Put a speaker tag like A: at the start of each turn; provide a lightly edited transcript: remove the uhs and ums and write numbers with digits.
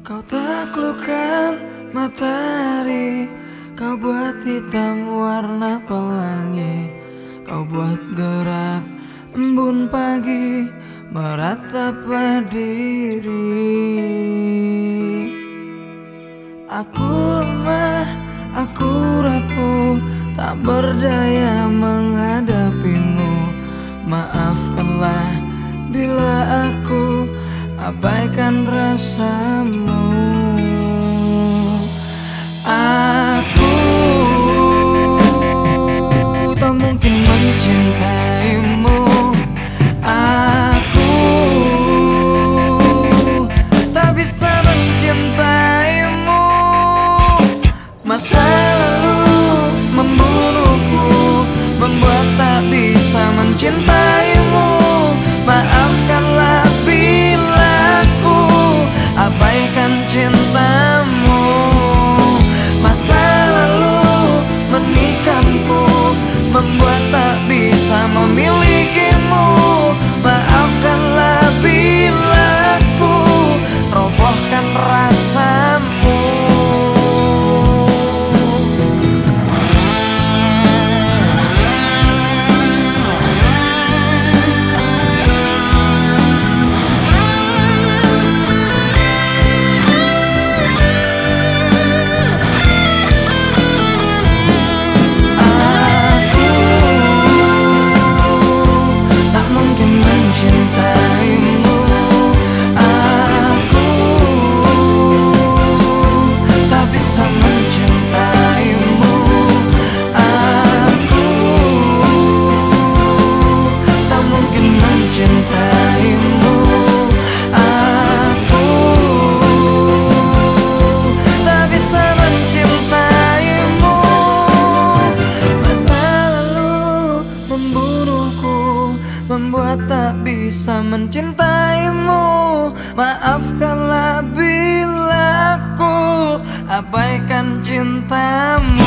A: Kau taklukkan matahari, kau buat hitam warna pelangi, kau buat gerak embun pagi meratap diri. Aku lemah, aku rapuh, tak berdaya menghadapimu. Maafkanlah bila aku abaikan rasamu. Aku tak mungkin mencintaimu. Aku tak bisa mencintaimu. Masa lalu membunuhku, membuat tak bisa mencintaimu. Maafkanlah bila aku abaikan cintamu. Masa lalu menikahku, membuat tak bisa memilikimu. Maafkanlah bila aku robohkan rasamu. Membuat tak bisa mencintaimu. Maafkanlah bila aku abaikan cintamu.